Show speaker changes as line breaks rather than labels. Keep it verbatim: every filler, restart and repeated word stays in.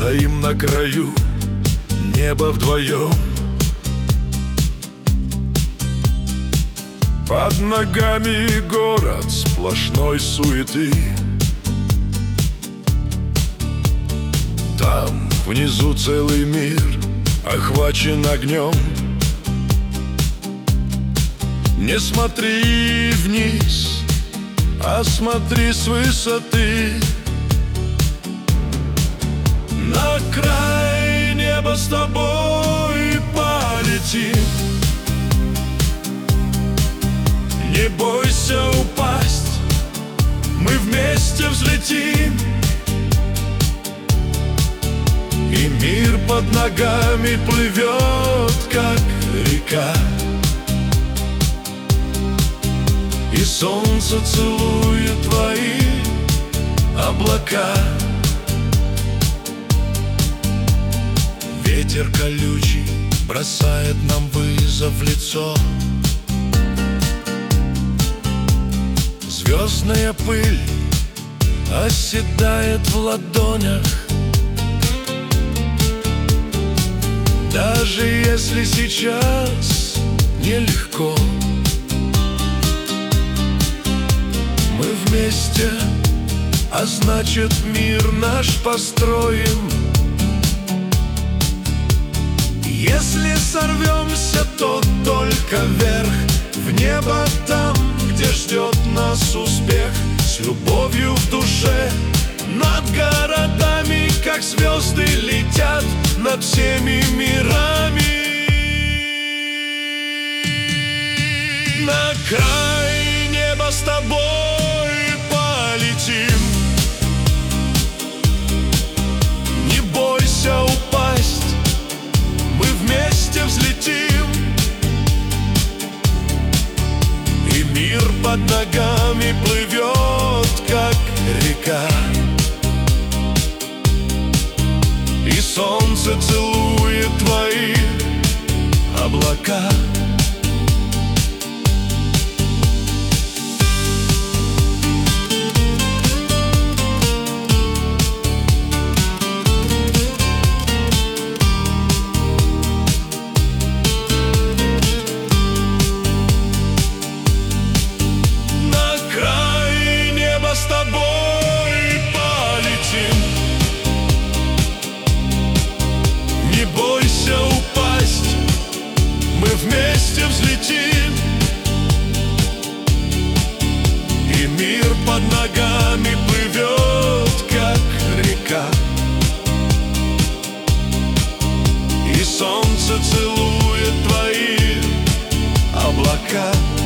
Стоим на краю неба вдвоем. Под ногами город сплошной суеты. Там внизу целый мир охвачен огнем. Не смотри вниз, а смотри с высоты. На край неба с тобой полетим. Не бойся упасть, мы вместе взлетим. И мир под ногами плывет, как река. И солнце целует твои облака. Ветер колючий бросает нам вызов в лицо. Звездная пыль оседает в ладонях. Даже если сейчас нелегко, мы вместе, а значит мир наш построим. Если сорвемся, то только вверх, в небо там, где ждет нас успех. С любовью в душе над городами, как звезды, летят над всеми мирами. На край неба с тобой полетим. Не бойся упасть, мы вместе взлетим. И мир под ногами плывет, как река. И солнце целует твои облака. С тобой полетим. Не бойся упасть, мы вместе взлетим. И мир под ногами плывет, как река. И солнце целует твои облака.